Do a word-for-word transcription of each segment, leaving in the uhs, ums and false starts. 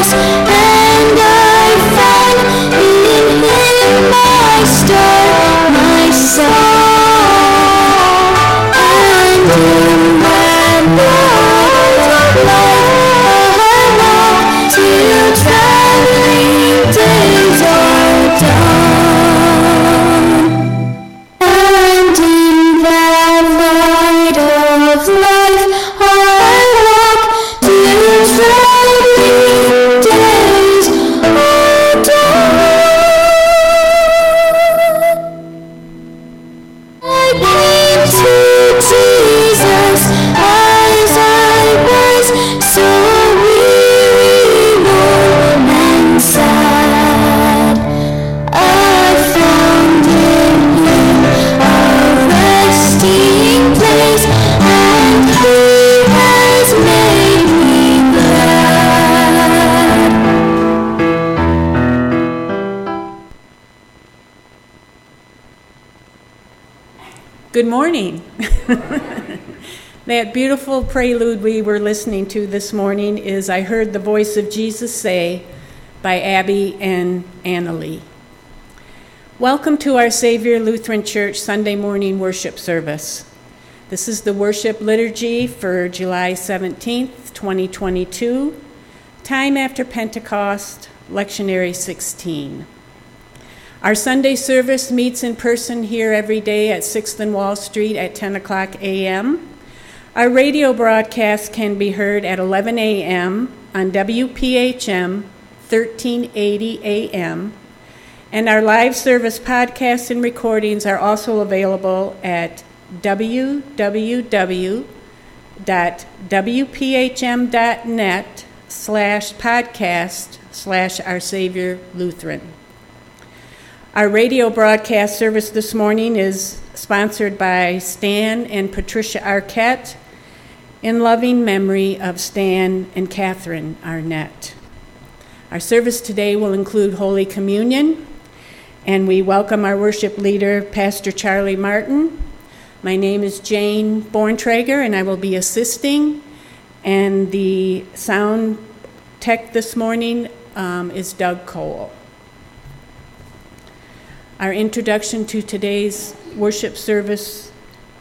Good morning. That beautiful prelude we were listening to this morning is I Heard the Voice of Jesus Say by Abby and Annalie. Welcome to our Savior Lutheran Church Sunday morning worship service. This is the worship liturgy for July seventeenth, twenty twenty-two, time after Pentecost, lectionary sixteen. Our Sunday service meets in person here every day at sixth and Wall Street at ten o'clock a.m. Our radio broadcast can be heard at eleven a.m. on W P H M thirteen eighty A M, and our live service podcasts and recordings are also available at w w w dot w p h m dot net slash podcast slash Our Savior Lutheran. Our radio broadcast service this morning is sponsored by Stan and Patricia Arquette in loving memory of Stan and Catherine Arnett. Our service today will include Holy Communion, and we welcome our worship leader, Pastor Charlie Martin. My name is Jane Borntrager, and I will be assisting, and the sound tech this morning um, is Doug Cole. Our introduction to today's worship service.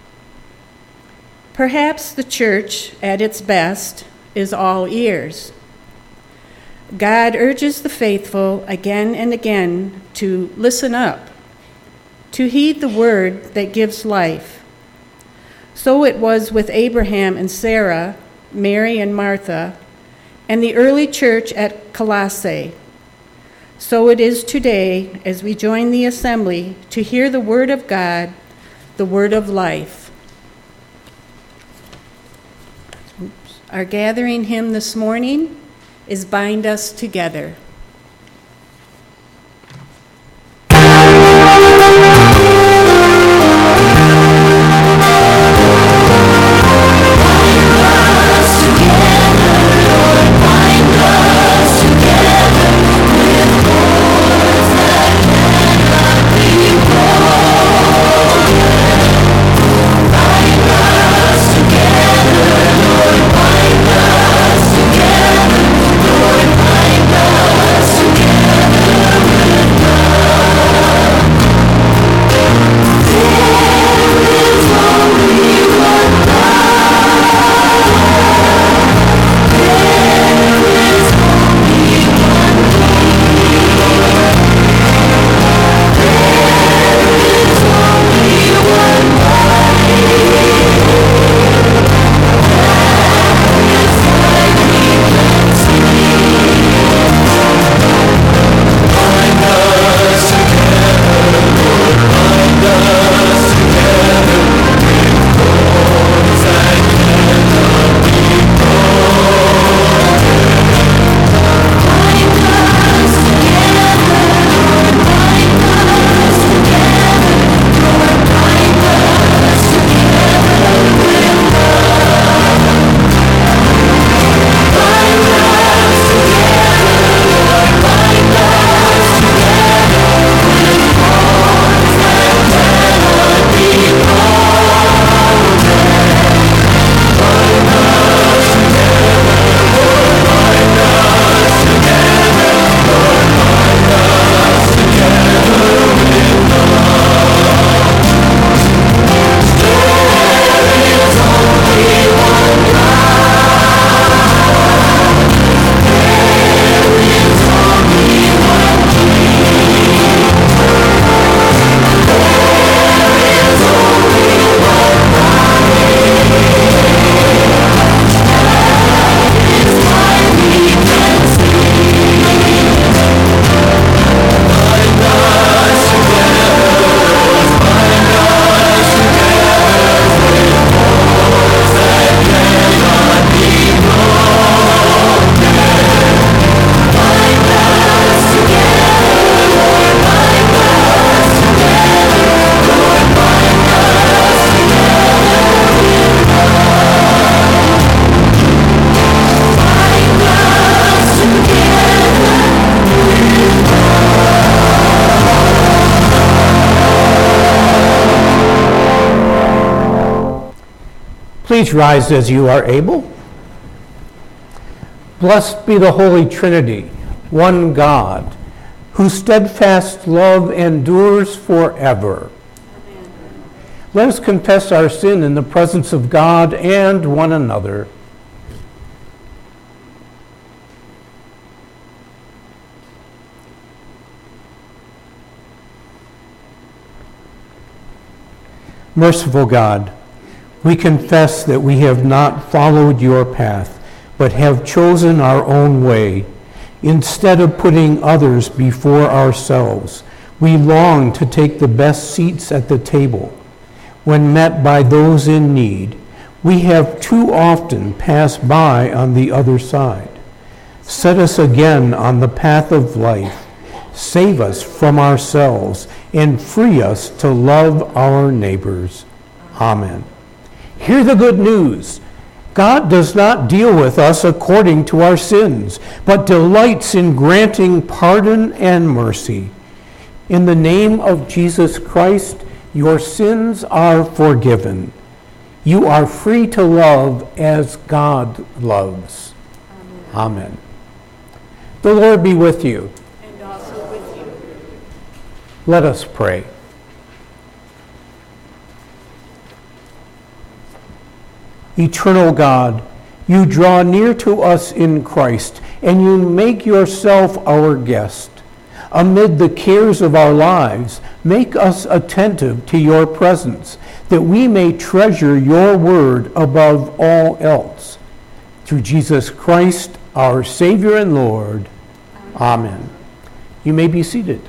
Perhaps the church, at its best, is all ears. God urges the faithful again and again to listen up, to heed the word that gives life. So it was with Abraham and Sarah, Mary and Martha, and the early church at Colossae. So it is today as we join the assembly to hear the word of God, the word of life. Oops. Our gathering hymn this morning is Bind Us Together. Together, Please rise as you are able. Blessed be the Holy Trinity, one God, whose steadfast love endures forever. Amen. Let us confess our sin in the presence of God and one another. Merciful God, we confess that we have not followed your path, but have chosen our own way. Instead of putting others before ourselves, we long to take the best seats at the table. When met by those in need, we have too often passed by on the other side. Set us again on the path of life. Save us from ourselves and free us to love our neighbors. Amen. Hear the good news. God does not deal with us according to our sins, but delights in granting pardon and mercy. In the name of Jesus Christ, your sins are forgiven. You are free to love as God loves. Amen. Amen. The Lord be with you. And also with you. Let us pray. Eternal God, you draw near to us in Christ, and you make yourself our guest. Amid the cares of our lives, make us attentive to your presence, that we may treasure your word above all else. Through Jesus Christ, our Savior and Lord. Amen. Amen. You may be seated.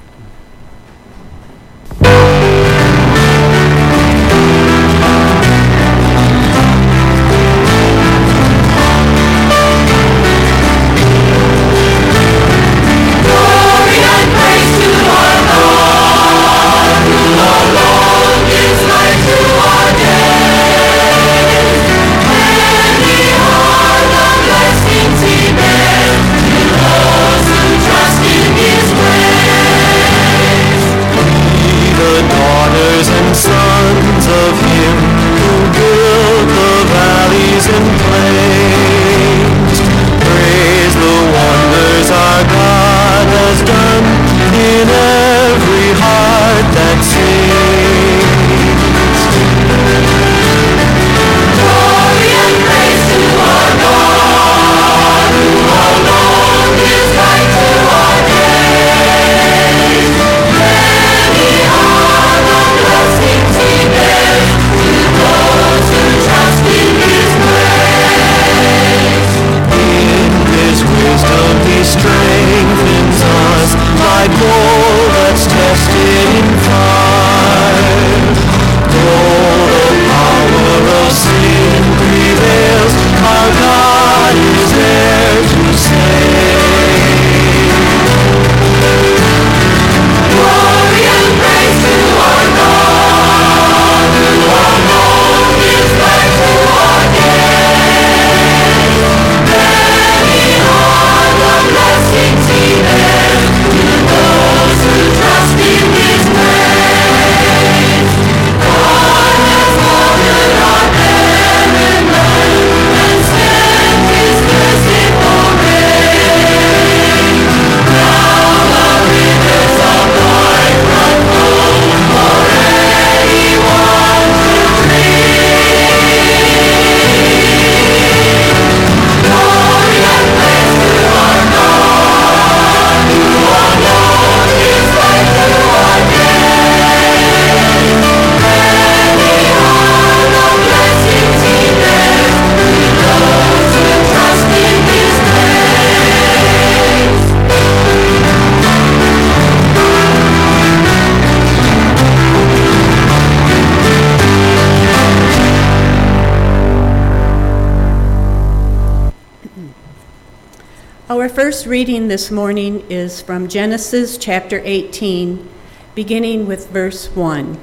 Our first reading this morning is from Genesis chapter eighteen, beginning with verse one.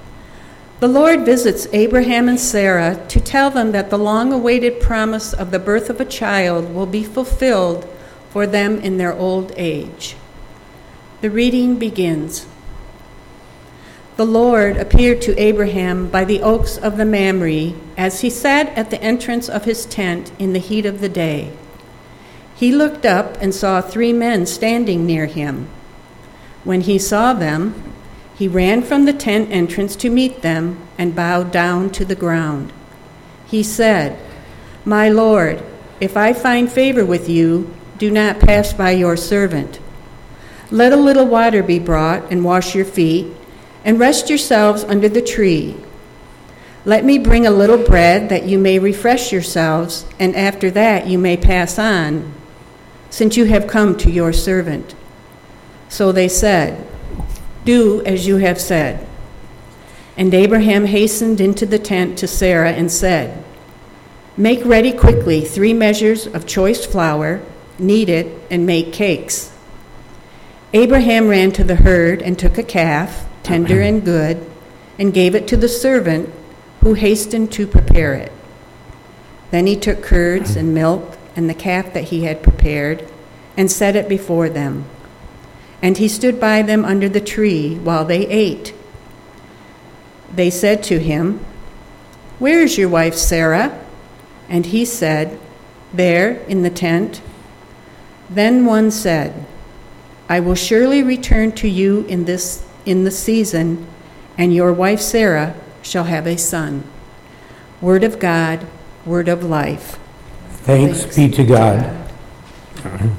The Lord visits Abraham and Sarah to tell them that the long-awaited promise of the birth of a child will be fulfilled for them in their old age. The reading begins. the Lord appeared to Abraham by the oaks of the Mamre as he sat at the entrance of his tent in the heat of the day. He looked up and saw three men standing near him. When he saw them, he ran from the tent entrance to meet them and bowed down to the ground. He said, "My Lord, if I find favor with you, do not pass by your servant. Let a little water be brought and wash your feet, and rest yourselves under the tree. Let me bring a little bread that you may refresh yourselves, and after that you may pass on, since you have come to your servant." So they said, "Do as you have said." And Abraham hastened into the tent to Sarah and said, "Make ready quickly three measures of choice flour, knead it, and make cakes." Abraham ran to the herd and took a calf, tender and good, and gave it to the servant, who hastened to prepare it. Then he took curds and milk and the calf that he had prepared and set it before them. And he stood by them under the tree while they ate. They said to him, "Where is your wife Sarah?" And he said, "There in the tent." Then one said, "I will surely return to you in this in the season, and your wife Sarah shall have a son." Word of God, word of life. Thanks, Thanks be to God. God.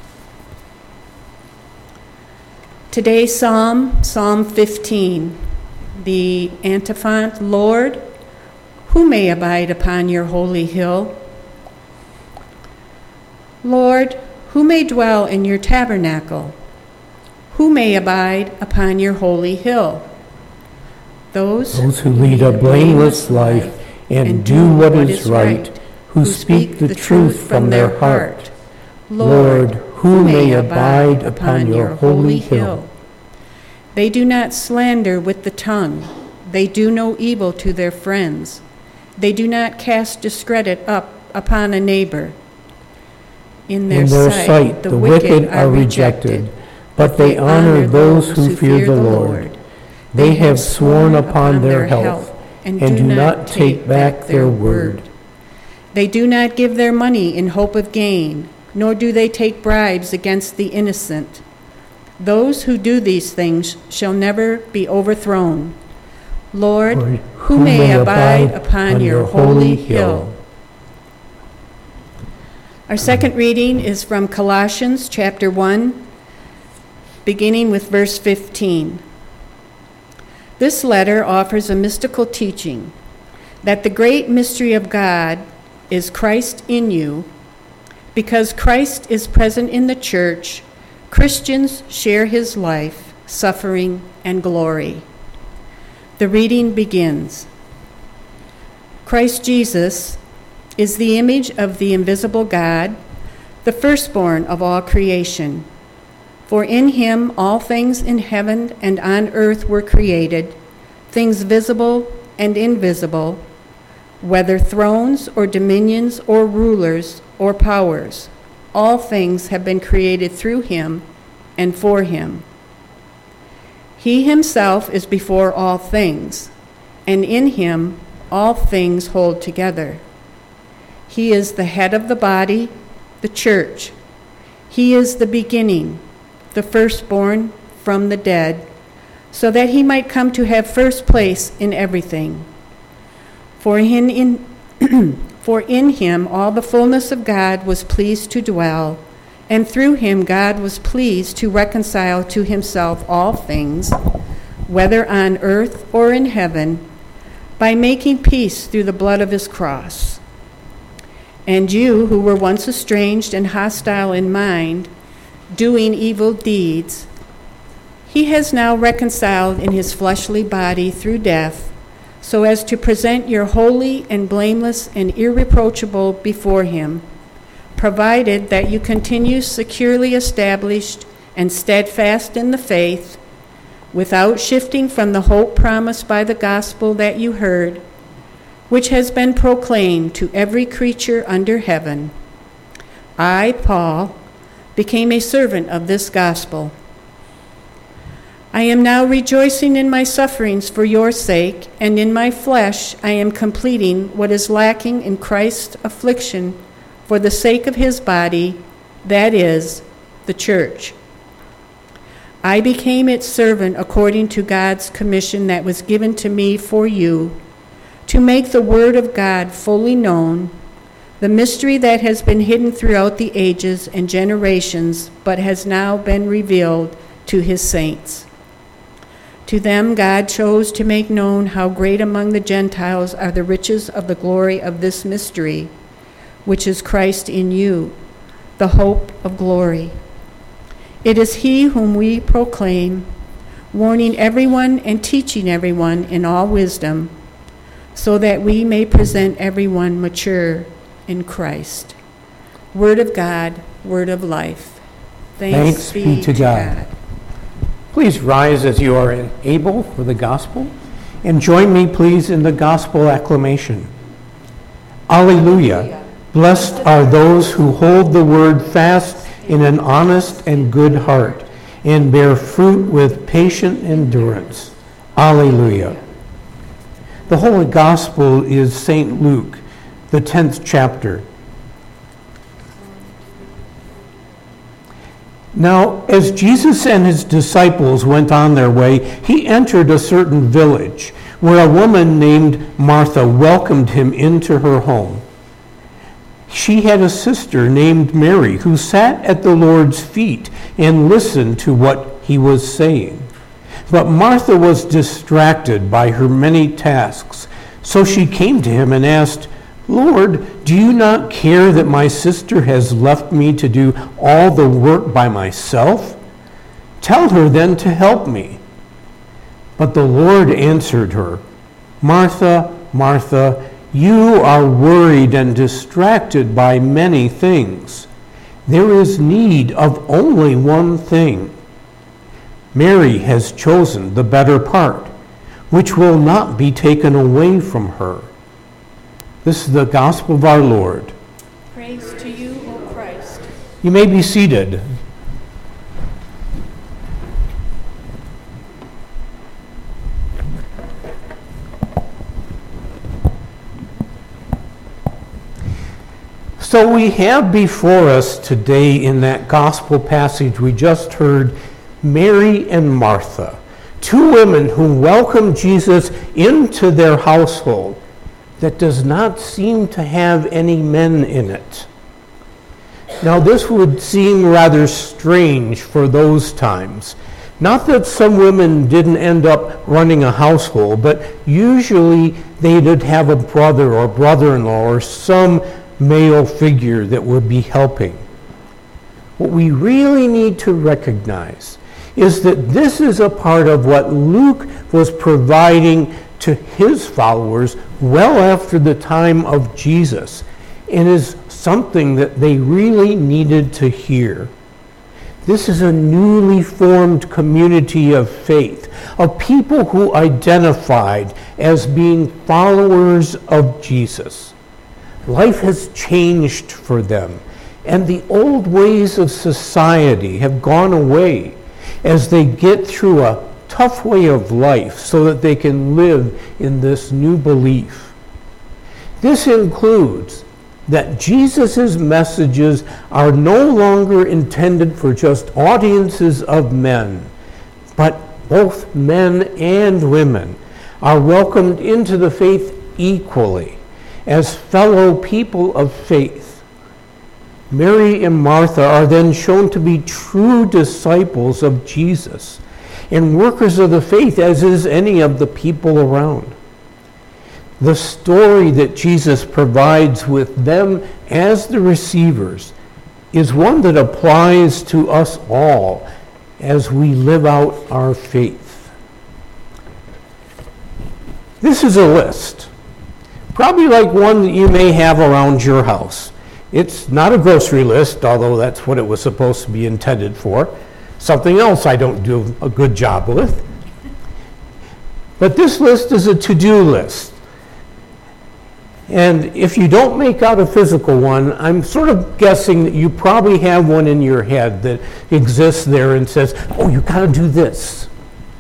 Today's psalm, Psalm fifteen, the antiphon, "Lord, who may abide upon your holy hill? Lord, who may dwell in your tabernacle? Who may abide upon your holy hill?" Those, Those who lead a blameless life and, and do what is right, who speak the truth from their heart. Lord, who may abide upon your holy hill? They do not slander with the tongue. They do no evil to their friends. They do not cast discredit up upon a neighbor. In their, In their sight, sight the, the wicked are rejected, but they honor those who fear the Lord. They have sworn upon their health and do not take back their word. They do not give their money in hope of gain, nor do they take bribes against the innocent. Those who do these things shall never be overthrown. Lord, Lord who, who may, may abide upon your holy hill? Our second reading is from Colossians chapter one, beginning with verse fifteen. This letter offers a mystical teaching that the great mystery of God is Christ in you. Because Christ is present in the church, Christians share his life, suffering, and glory. The reading begins. Christ Jesus is the image of the invisible God, the firstborn of all creation. For in him all things in heaven and on earth were created, things visible and invisible, whether thrones or dominions or rulers or powers. All things have been created through him and for him. He himself is before all things, and in him all things hold together. He is the head of the body, the church. He is the beginning, the firstborn from the dead, so that he might come to have first place in everything. For in, in, for in him all the fullness of God was pleased to dwell, and through him God was pleased to reconcile to himself all things, whether on earth or in heaven, by making peace through the blood of his cross. And you, who were once estranged and hostile in mind, doing evil deeds, he has now reconciled in his fleshly body through death, so as to present you holy and blameless and irreproachable before him, provided that you continue securely established and steadfast in the faith, without shifting from the hope promised by the gospel that you heard, which has been proclaimed to every creature under heaven. I, Paul, became a servant of this gospel. I am now rejoicing in my sufferings for your sake, and in my flesh I am completing what is lacking in Christ's affliction for the sake of his body, that is, the church. I became its servant according to God's commission that was given to me for you, to make the word of God fully known, the mystery that has been hidden throughout the ages and generations, but has now been revealed to his saints. To them God chose to make known how great among the Gentiles are the riches of the glory of this mystery, which is Christ in you, the hope of glory. It is he whom we proclaim, warning everyone and teaching everyone in all wisdom, so that we may present everyone mature in Christ. Word of God, word of life. Thanks, Thanks be to God. God. Please rise as you are able for the gospel, and join me, please, in the gospel acclamation. Alleluia. Blessed are those who hold the word fast in an honest and good heart, and bear fruit with patient endurance. Alleluia. The Holy Gospel is Saint Luke, the tenth chapter. Now, as Jesus and his disciples went on their way, he entered a certain village where a woman named Martha welcomed him into her home. She had a sister named Mary who sat at the Lord's feet and listened to what he was saying. But Martha was distracted by her many tasks, so she came to him and asked, "Lord, do you not care that my sister has left me to do all the work by myself? Tell her then to help me." But the Lord answered her, "Martha, Martha, you are worried and distracted by many things. There is need of only one thing. Mary has chosen the better part, which will not be taken away from her." This is the gospel of our Lord. Praise to you, O Christ. You may be seated. So we have before us today in that gospel passage we just heard Mary and Martha, two women who welcomed Jesus into their household that does not seem to have any men in it. Now this would seem rather strange for those times. Not that some women didn't end up running a household, but usually they would have a brother or brother-in-law or some male figure that would be helping. What we really need to recognize is that this is a part of what Luke was providing to his followers well after the time of Jesus, and is something that they really needed to hear. This is a newly formed community of faith, of people who identified as being followers of Jesus. Life has changed for them, and the old ways of society have gone away as they get through a tough way of life so that they can live in this new belief. This includes that Jesus' messages are no longer intended for just audiences of men, but both men and women are welcomed into the faith equally as fellow people of faith. Mary and Martha are then shown to be true disciples of Jesus and workers of the faith, as is any of the people around. The story that Jesus provides with them as the receivers is one that applies to us all as we live out our faith. This is a list, probably like one that you may have around your house. It's not a grocery list, although that's what it was supposed to be intended for. Something else I don't do a good job with. But this list is a to-do list. And if you don't make out a physical one, I'm sort of guessing that you probably have one in your head that exists there and says, oh, you got to do this.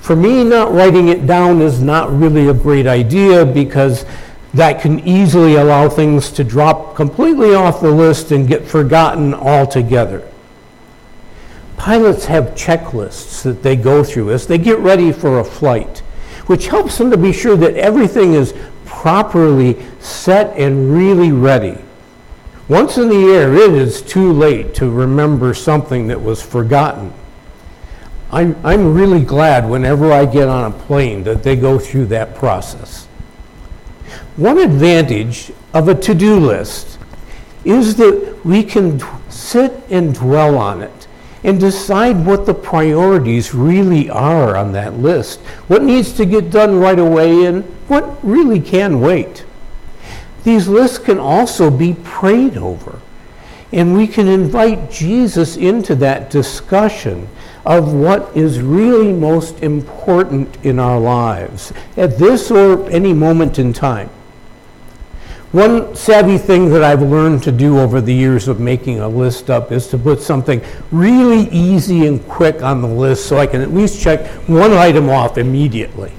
For me, not writing it down is not really a great idea because that can easily allow things to drop completely off the list and get forgotten altogether. Pilots have checklists that they go through as they get ready for a flight, which helps them to be sure that everything is properly set and really ready. Once in the air, it is too late to remember something that was forgotten. I'm, I'm really glad whenever I get on a plane that they go through that process. One advantage of a to-do list is that we can sit and dwell on it and decide what the priorities really are on that list, what needs to get done right away and what really can wait. These lists can also be prayed over, and we can invite Jesus into that discussion of what is really most important in our lives at this or any moment in time. One savvy thing that I've learned to do over the years of making a list up is to put something really easy and quick on the list so I can at least check one item off immediately.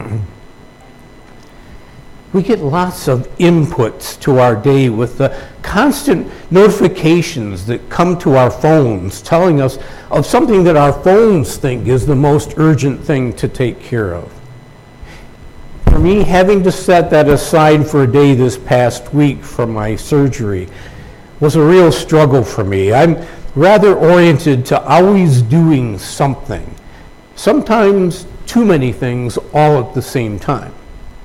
We get lots of inputs to our day with the constant notifications that come to our phones telling us of something that our phones think is the most urgent thing to take care of. For me, having to set that aside for a day this past week for my surgery was a real struggle for me. I'm rather oriented to always doing something, sometimes too many things all at the same time.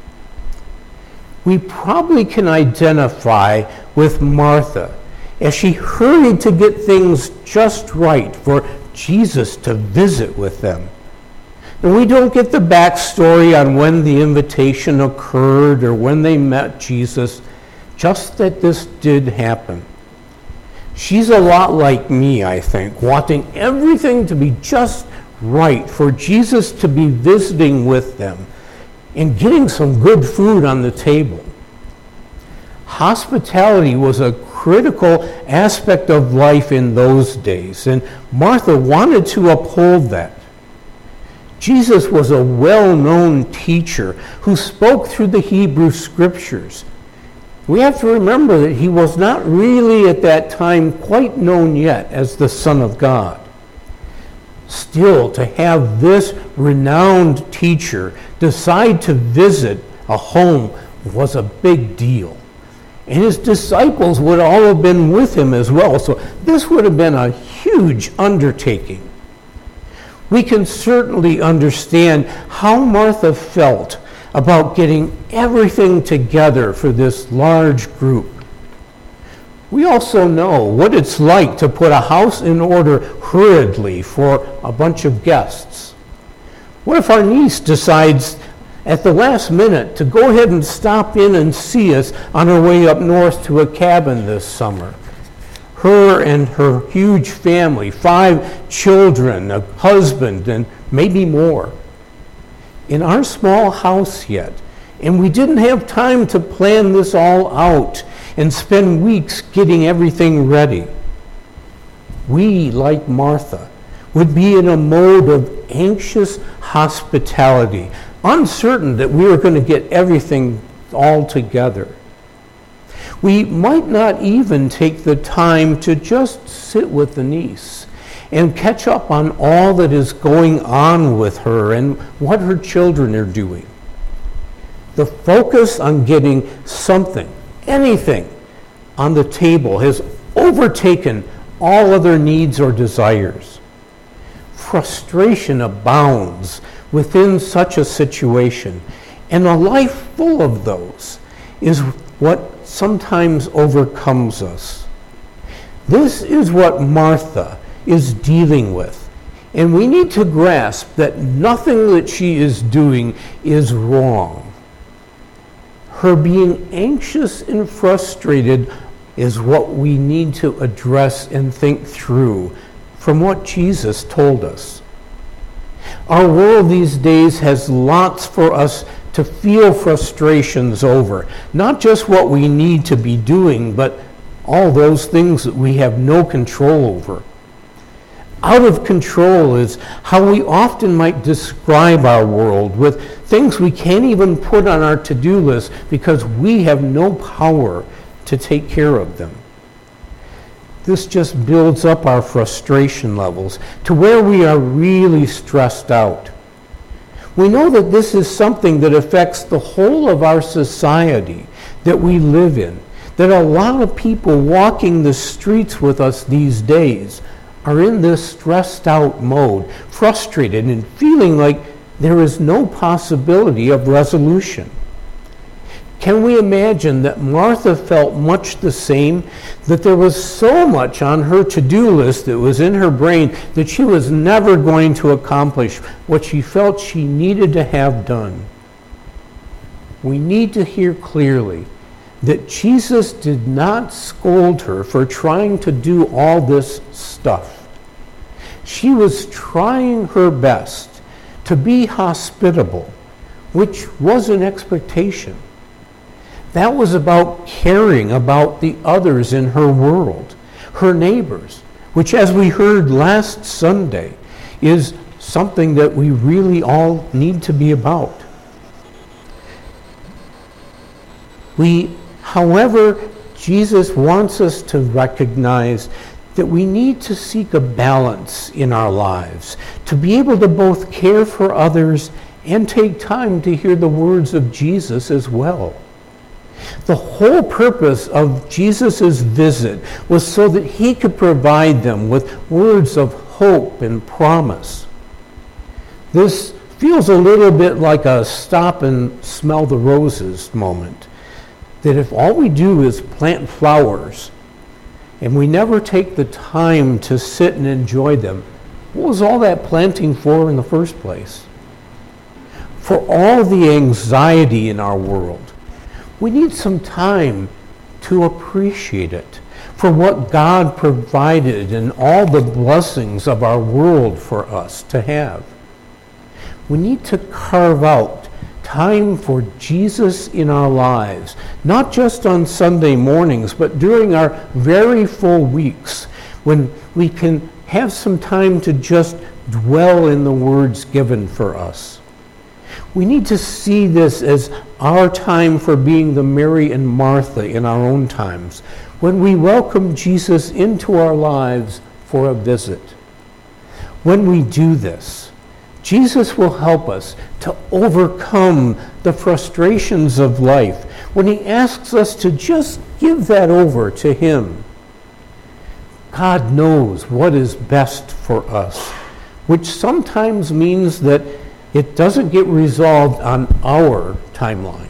We probably can identify with Martha as she hurried to get things just right for Jesus to visit with them. And we don't get the backstory on when the invitation occurred or when they met Jesus, just that this did happen. She's a lot like me, I think, wanting everything to be just right for Jesus to be visiting with them and getting some good food on the table. Hospitality was a critical aspect of life in those days, and Martha wanted to uphold that. Jesus was a well-known teacher who spoke through the Hebrew Scriptures. We have to remember that he was not really at that time quite known yet as the Son of God. Still, to have this renowned teacher decide to visit a home was a big deal. And his disciples would all have been with him as well, so this would have been a huge undertaking. We can certainly understand how Martha felt about getting everything together for this large group. We also know what it's like to put a house in order hurriedly for a bunch of guests. What if our niece decides at the last minute to go ahead and stop in and see us on her way up north to a cabin this summer? Her and her huge family, five children, a husband, and maybe more. In our small house yet, and we didn't have time to plan this all out and spend weeks getting everything ready. We, like Martha, would be in a mode of anxious hospitality, uncertain that we were going to get everything all together. We might not even take the time to just sit with the niece and catch up on all that is going on with her and what her children are doing. The focus on getting something, anything, on the table has overtaken all other needs or desires. Frustration abounds within such a situation, and a life full of those is what sometimes overcomes us. This is what Martha is dealing with, and we need to grasp that nothing that she is doing is wrong. Her being anxious and frustrated is what we need to address and think through from what Jesus told us. Our world these days has lots for us to feel frustrations over, not just what we need to be doing, but all those things that we have no control over. Out of control is how we often might describe our world, with things we can't even put on our to-do list because we have no power to take care of them. This just builds up our frustration levels to where we are really stressed out. We know that this is something that affects the whole of our society that we live in, that a lot of people walking the streets with us these days are in this stressed out mode, frustrated and feeling like there is no possibility of resolution. Can we imagine that Martha felt much the same, that there was so much on her to-do list that was in her brain that she was never going to accomplish what she felt she needed to have done? We need to hear clearly that Jesus did not scold her for trying to do all this stuff. She was trying her best to be hospitable, which was an expectation. That was about caring about the others in her world, her neighbors, which, as we heard last Sunday, is something that we really all need to be about. We, however, Jesus wants us to recognize that we need to seek a balance in our lives, to be able to both care for others and take time to hear the words of Jesus as well. The whole purpose of Jesus' visit was so that he could provide them with words of hope and promise. This feels a little bit like a stop and smell the roses moment, that if all we do is plant flowers and we never take the time to sit and enjoy them, what was all that planting for in the first place? For all the anxiety in our world, we need some time to appreciate it for what God provided and all the blessings of our world for us to have. We need to carve out time for Jesus in our lives, not just on Sunday mornings, but during our very full weeks when we can have some time to just dwell in the words given for us. We need to see this as our time for being the Mary and Martha in our own times, when we welcome Jesus into our lives for a visit. When we do this, Jesus will help us to overcome the frustrations of life when he asks us to just give that over to him. God knows what is best for us, which sometimes means that it doesn't get resolved on our timeline.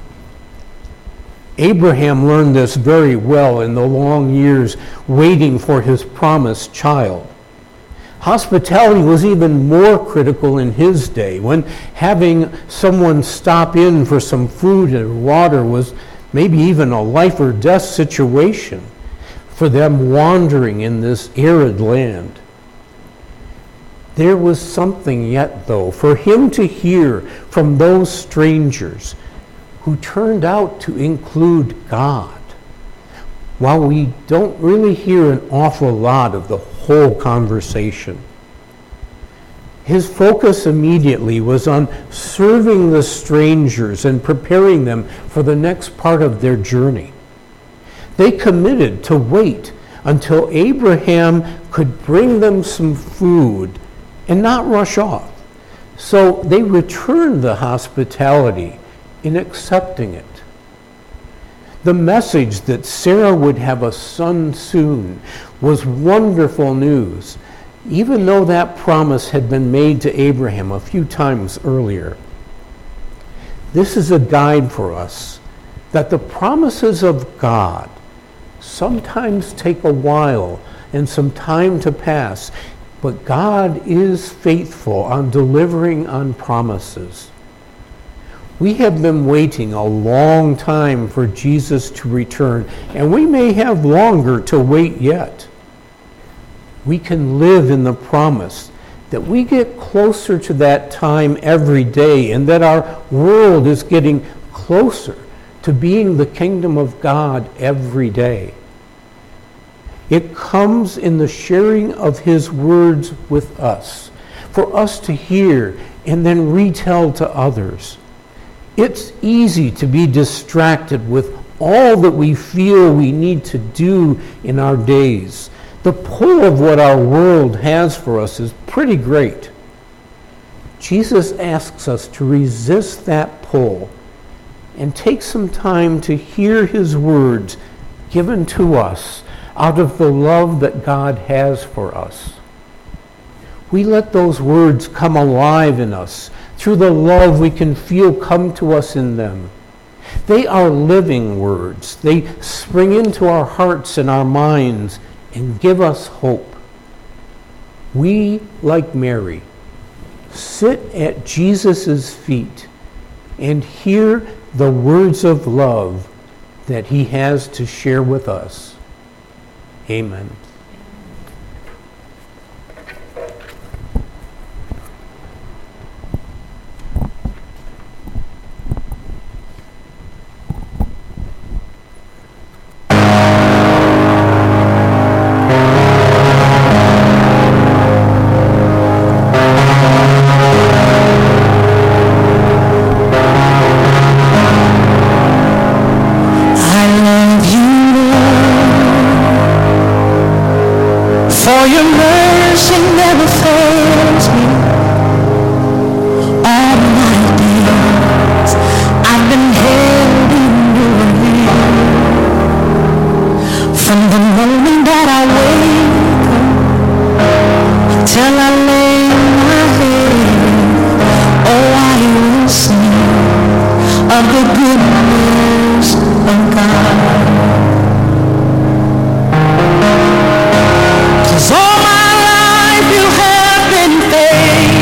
Abraham learned this very well in the long years waiting for his promised child. Hospitality was even more critical in his day, when having someone stop in for some food and water was maybe even a life or death situation for them wandering in this arid land. There was something yet, though, for him to hear from those strangers who turned out to include God, while we don't really hear an awful lot of the whole conversation. His focus immediately was on serving the strangers and preparing them for the next part of their journey. They committed to wait until Abraham could bring them some food and not rush off. So they returned the hospitality in accepting it. The message that Sarah would have a son soon was wonderful news, even though that promise had been made to Abraham a few times earlier. This is a guide for us that the promises of God sometimes take a while and some time to pass, but God is faithful on delivering on promises. We have been waiting a long time for Jesus to return, and we may have longer to wait yet. We can live in the promise that we get closer to that time every day, and that our world is getting closer to being the kingdom of God every day. It comes in the sharing of his words with us, for us to hear and then retell to others. It's easy to be distracted with all that we feel we need to do in our days. The pull of what our world has for us is pretty great. Jesus asks us to resist that pull and take some time to hear his words given to us out of the love that God has for us. We let those words come alive in us through the love we can feel come to us in them. They are living words. They spring into our hearts and our minds and give us hope. We, like Mary, sit at Jesus' feet and hear the words of love that he has to share with us. Amen. For your mercy never fails me. All my days I've been held in your hand. From the moment that I wake up till I lay my head, oh, I will sing of the goodness of God. All my life you have been faithful.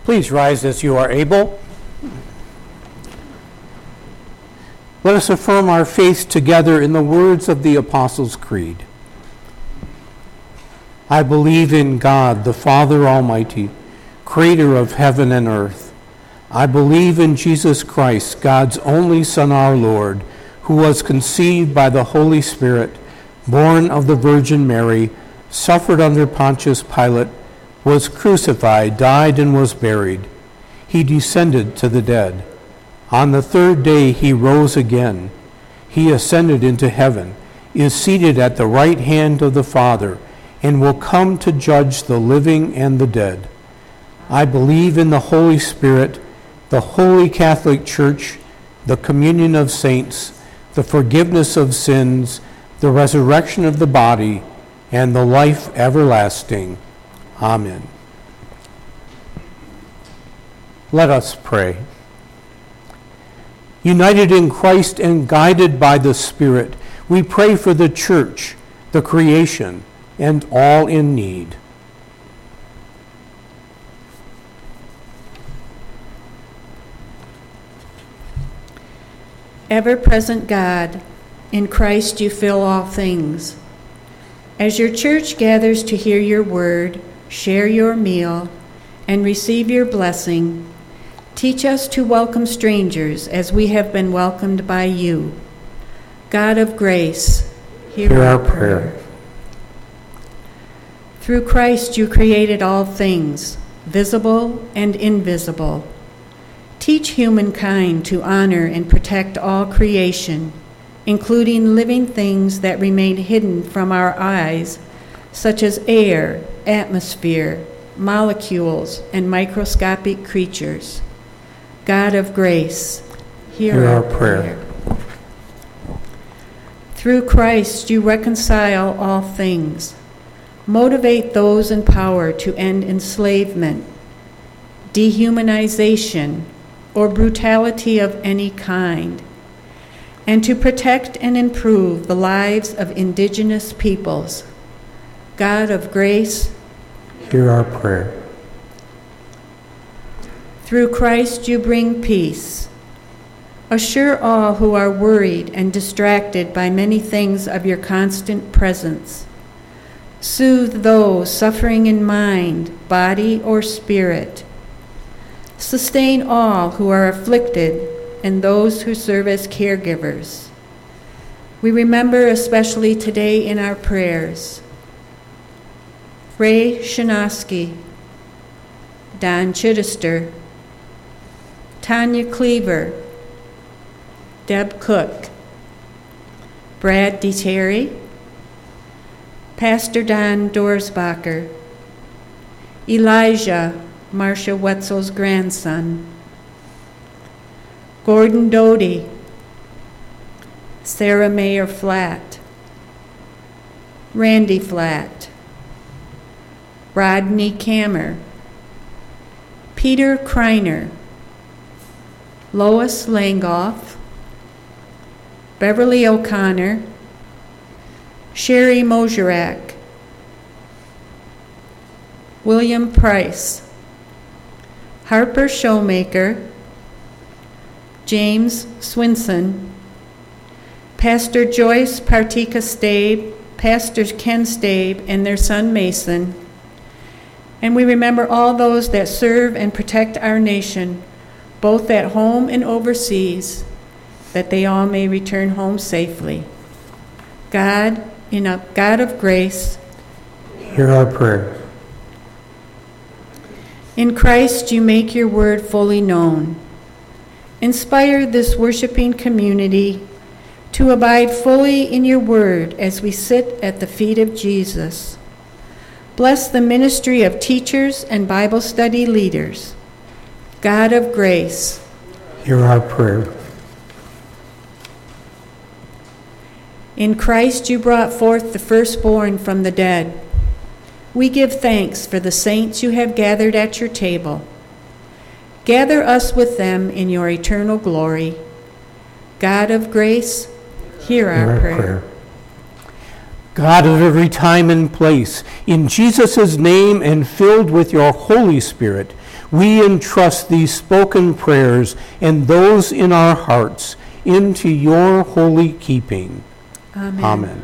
Please rise as you are able. Let us affirm our faith together in the words of the Apostles' Creed. I believe in God, the Father Almighty, creator of heaven and earth. I believe in Jesus Christ, God's only Son, our Lord, who was conceived by the Holy Spirit, born of the Virgin Mary, suffered under Pontius Pilate, was crucified, died, and was buried. He descended to the dead. On the third day he rose again. He ascended into heaven, is seated at the right hand of the Father, and will come to judge the living and the dead. I believe in the Holy Spirit, the Holy Catholic Church, the communion of saints, the forgiveness of sins, the resurrection of the body, and the life everlasting. Amen. Let us pray. United in Christ and guided by the Spirit, we pray for the church, the creation, and all in need. Ever-present God, in Christ you fill all things. As your church gathers to hear your word, share your meal, and receive your blessing, teach us to welcome strangers as we have been welcomed by you. God of grace, hear, hear our our prayer. prayer. Through Christ you created all things, visible and invisible. Teach humankind to honor and protect all creation, including living things that remain hidden from our eyes, such as air, atmosphere, molecules, and microscopic creatures. God of grace, hear, Hear our, our prayer. prayer. Through Christ you reconcile all things. Motivate those in power to end enslavement, dehumanization, or brutality of any kind, and to protect and improve the lives of indigenous peoples. God of grace, Hear our prayer. through Christ you bring peace. Assure all who are worried and distracted by many things of your constant presence. Soothe those suffering in mind, body, or spirit. Sustain all who are afflicted and those who serve as caregivers. We remember especially today in our prayers Ray Shinosky, Don Chittister, Tanya Cleaver, Deb Cook, Brad DeTerry, Pastor Don Dorsbacher, Elijah, Marcia Wetzel's grandson, Gordon Doty, Sarah Mayer Flatt, Randy Flatt, Rodney Kammer, Peter Kreiner, Lois Langoff, Beverly O'Connor, Sherry Moserak, William Price, Harper Showmaker, James Swinson, Pastor Joyce Partika Stabe, Pastor Ken Stabe, and their son Mason. And we remember all those that serve and protect our nation, both at home and overseas, that they all may return home safely. God, in a God of grace, Hear our prayer. in Christ you make your word fully known. Inspire this worshiping community to abide fully in your word as we sit at the feet of Jesus. Bless the ministry of teachers and Bible study leaders. God of grace, Hear our prayer. in Christ you brought forth the firstborn from the dead. We give thanks for the saints you have gathered at your table. Gather us with them in your eternal glory. God of grace, hear our, Hear our prayer. prayer. God of every time and place, in Jesus' name and filled with your Holy Spirit, We entrust these spoken prayers and those in our hearts into your holy keeping. Amen. Amen.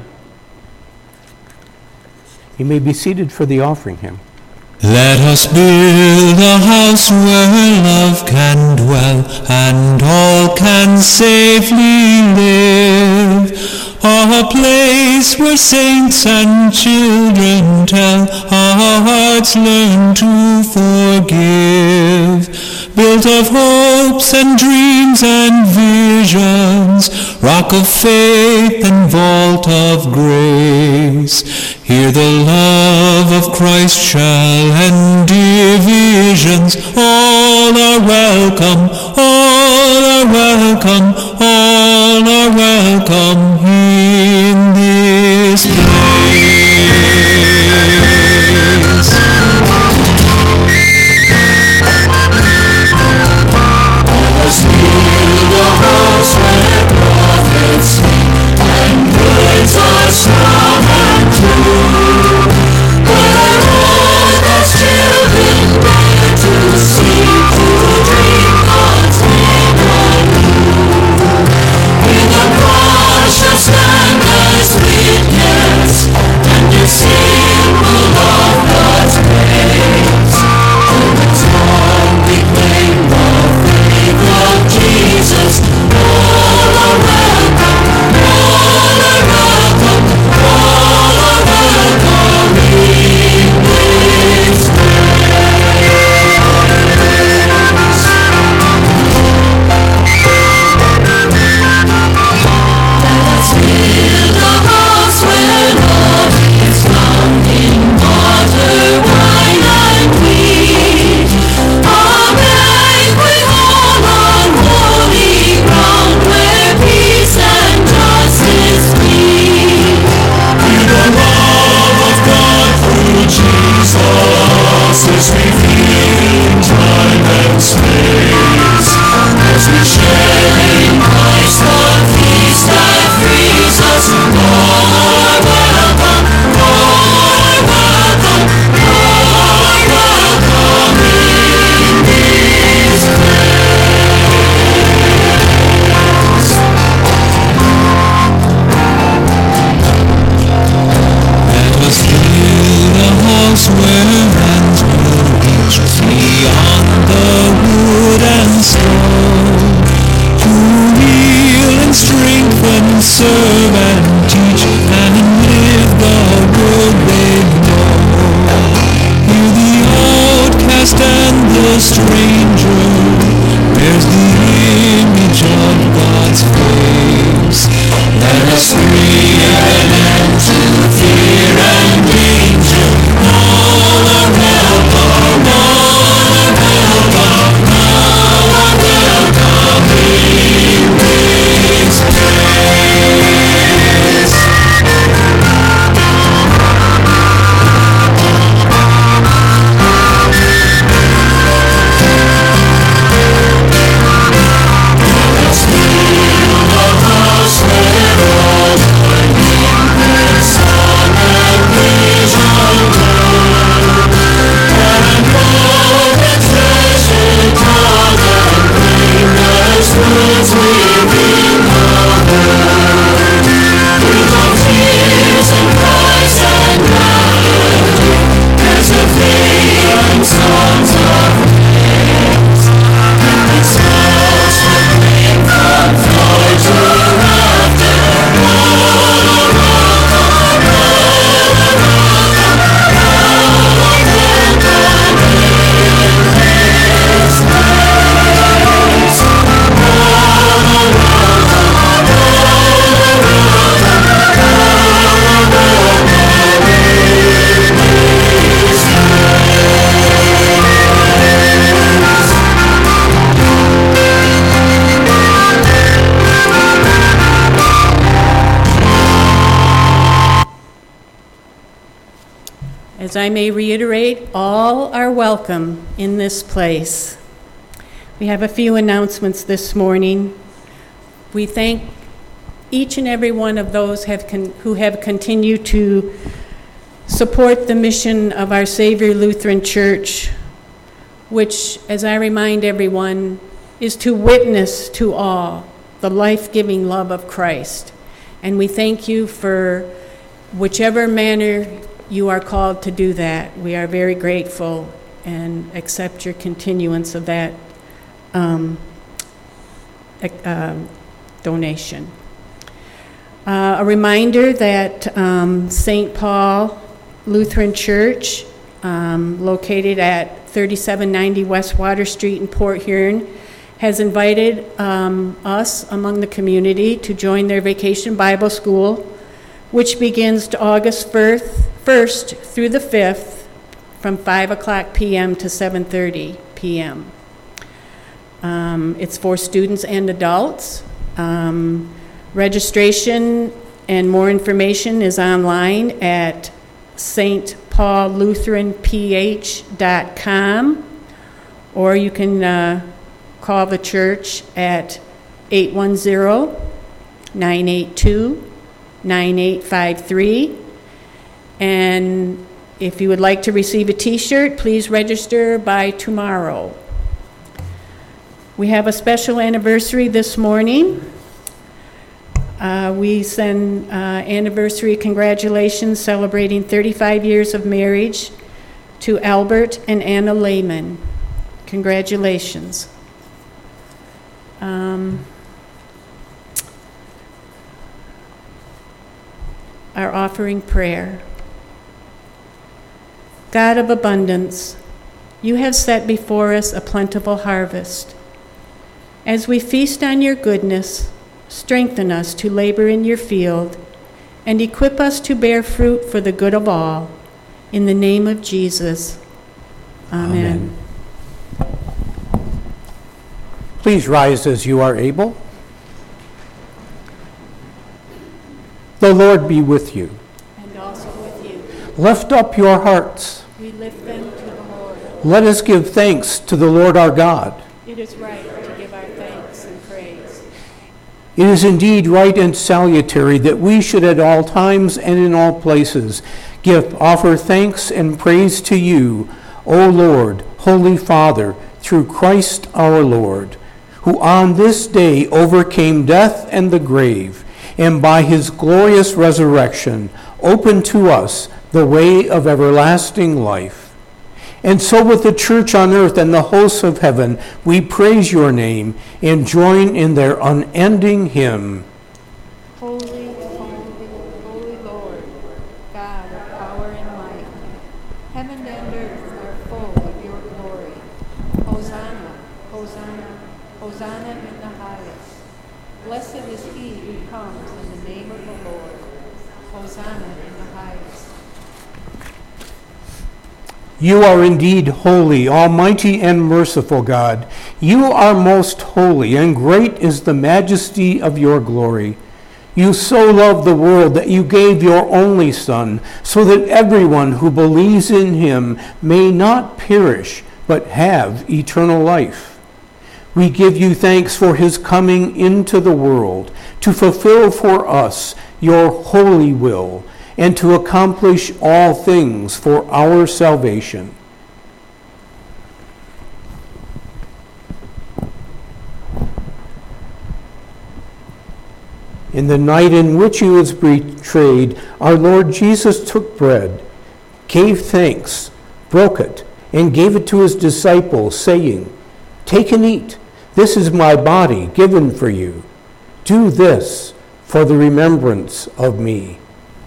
You may be seated for the offering hymn. Let us build a house where love can dwell and all can safely live. A place where saints and children tell, our hearts learn to forgive. Built of hopes and dreams and visions, rock of faith and vault of grace. Here the love of Christ shall end divisions. All are welcome, all are welcome, all are welcome in this place. Let us build a house where prophets speak and words are strong and true. Where all God's children dare to seek to dream God's name anew. In the cross shall stand as witness and a symbol of God's grace. Till the tongue proclaim the faith of Jesus. All are welcome, all are welcome, all are welcome in this place. Let us build a house where love is found in water, wine, and wheat. A banquet hall on holy ground where peace and justice meet. Here the love of God through Jesus is revealed in time and space. As we share in Christ the feast that frees us, all are welcome, all are welcome, all are welcome in this place. Let us build a house where hands will reach beyond the wood and stone. To heal and strengthen, serve and teach, and live the word they know. Here the outcast and the stranger bears the image of God's face. Let us bring an end to fear and danger. All are welcome, all are welcome, all are welcome in this place. Let's build a house where all are in the sun and vision glow. And all the treasure dug and blameless roots within the word. Full of tears and cries and melody, as of faith and songs of praise. And the songs proclaim from joy to laughter. All are welcome, all are welcome, all are welcome in this place. All are welcome, all are welcome, all are welcome in this As I may reiterate, all are welcome in this place. We have a few announcements this morning. We thank each and every one of those have con- who have continued to support the mission of our Savior Lutheran Church which, as I remind everyone, is to witness to all the life-giving love of Christ. And we thank you for whichever manner you are called to do that. We are very grateful and accept your continuance of that um, uh, donation. Uh, a reminder that um, Saint Paul Lutheran Church, um, located at thirty-seven ninety West Water Street in Port Huron, has invited um, us among the community to join their Vacation Bible School, which begins to August first through the fifth from five o'clock p.m. to seven thirty p.m. Um, it's for students and adults. Um, registration and more information is online at S T Paul Lutheran P H dot com, or you can uh, call the church at eight one zero, nine eight two, nine eight five three. And if you would like to receive a t-shirt, please register by tomorrow. We have a special anniversary this morning. Uh, we send uh, anniversary congratulations celebrating thirty-five years of marriage to Albert and Anna Lehman. Congratulations. Um, our offering prayer. God of abundance, you have set before us a plentiful harvest. As we feast on your goodness, strengthen us to labor in your field and equip us to bear fruit for the good of all. In the name of Jesus, amen. Amen. Please rise as you are able. The Lord be with you. And also with you. Lift up your hearts. We lift them to the Lord. Let us give thanks to the Lord our God. It is right to give our thanks and praise. It is indeed right and salutary that we should at all times and in all places give, offer thanks and praise to you, O Lord, Holy Father, through Christ our Lord, who on this day overcame death and the grave, and by his glorious resurrection opened to us the way of everlasting life. And so with the church on earth and the hosts of heaven, we praise your name and join in their unending hymn. Holy, holy, holy Lord, God of power and might, heaven and earth are full of your glory. Hosanna, Hosanna, Hosanna in the highest. Blessed is he who comes in the name of the Lord. Hosanna in the highest. You are indeed holy, almighty and merciful God. You are most holy, and great is the majesty of your glory. You so loved the world that you gave your only Son, so that everyone who believes in him may not perish, but have eternal life. We give you thanks for his coming into the world to fulfill for us your holy will, and to accomplish all things for our salvation. In the night in which he was betrayed, our Lord Jesus took bread, gave thanks, broke it, and gave it to his disciples, saying, "Take and eat. This is my body given for you. Do this for the remembrance of me."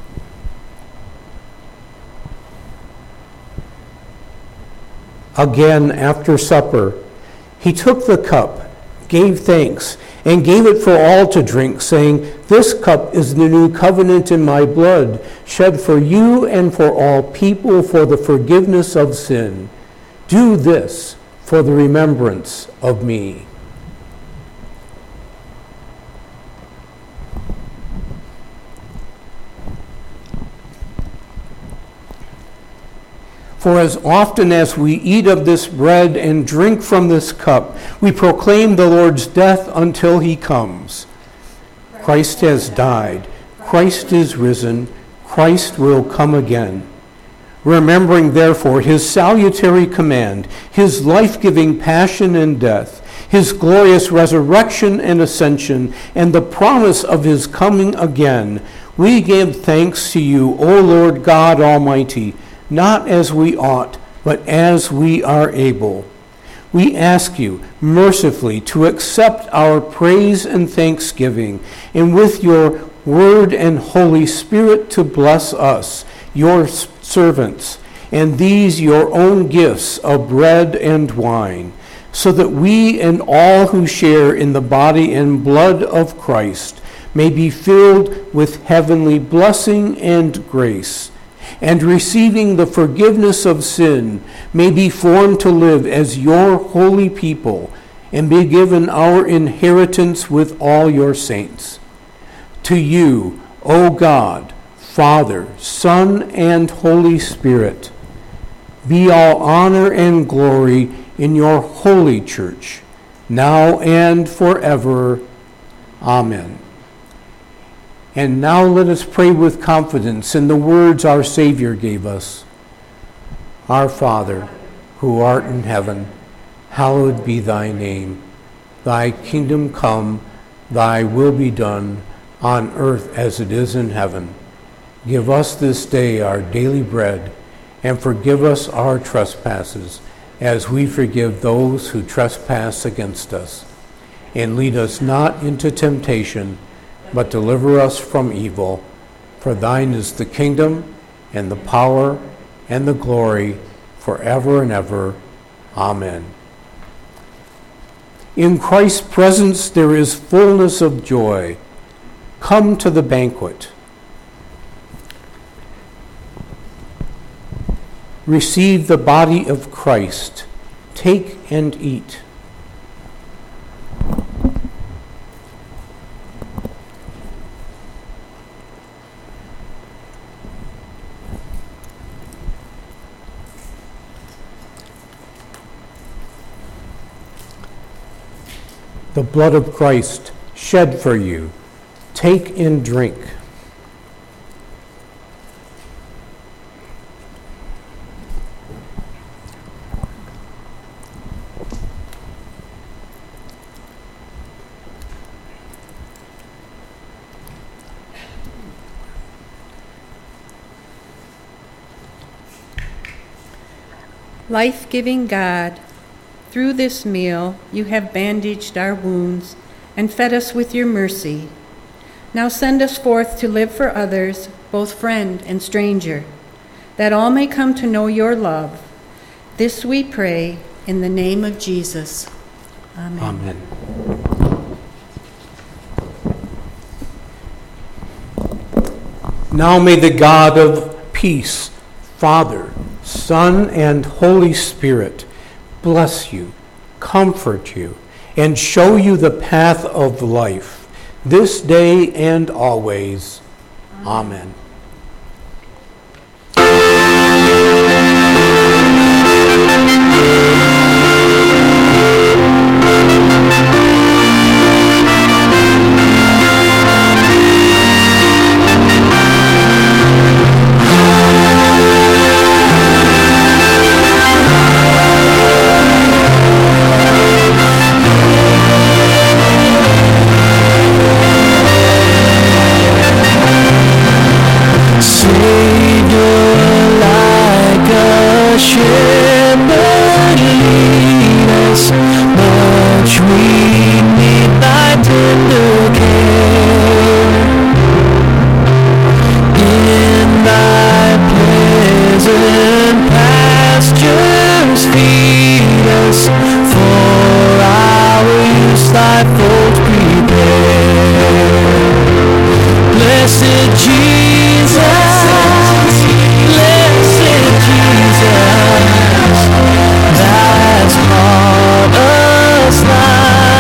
Again, after supper, he took the cup, gave thanks, and gave it for all to drink, saying, "This cup is the new covenant in my blood, shed for you and for all people for the forgiveness of sin. Do this for the remembrance of me." For as often as we eat of this bread and drink from this cup, we proclaim the Lord's death until he comes. Christ has died. Christ is risen. Christ will come again. Remembering, therefore, his salutary command, his life-giving passion and death, his glorious resurrection and ascension, and the promise of his coming again, we give thanks to you, O Lord God Almighty, not as we ought, but as we are able. We ask you mercifully to accept our praise and thanksgiving, and with your word and Holy Spirit to bless us, your servants, and these your own gifts of bread and wine, so that we and all who share in the body and blood of Christ may be filled with heavenly blessing and grace, and receiving the forgiveness of sin, may be formed to live as your holy people, and be given our inheritance with all your saints. To you, O God, Father, Son, and Holy Spirit, be all honor and glory in your holy church, now and forever. Amen. And now let us pray with confidence in the words our Savior gave us. Our Father, who art in heaven, hallowed be thy name. Thy kingdom come, thy will be done, on earth as it is in heaven. Give us this day our daily bread, and forgive us our trespasses, as we forgive those who trespass against us. And lead us not into temptation, but deliver us from evil. For thine is the kingdom, and the power, and the glory, forever and ever. Amen. In Christ's presence there is fullness of joy. Come to the banquet. Receive the body of Christ. Take and eat. The blood of Christ shed for you. Take and drink. Life-giving God, through this meal you have bandaged our wounds and fed us with your mercy. Now send us forth to live for others, both friend and stranger, that all may come to know your love. This we pray in the name of Jesus. Amen. Amen. Now may the God of peace, Father, Son, and Holy Spirit, bless you, comfort you, and show you the path of life, this day and always. Amen. That's part of us now.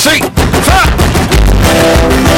three, four.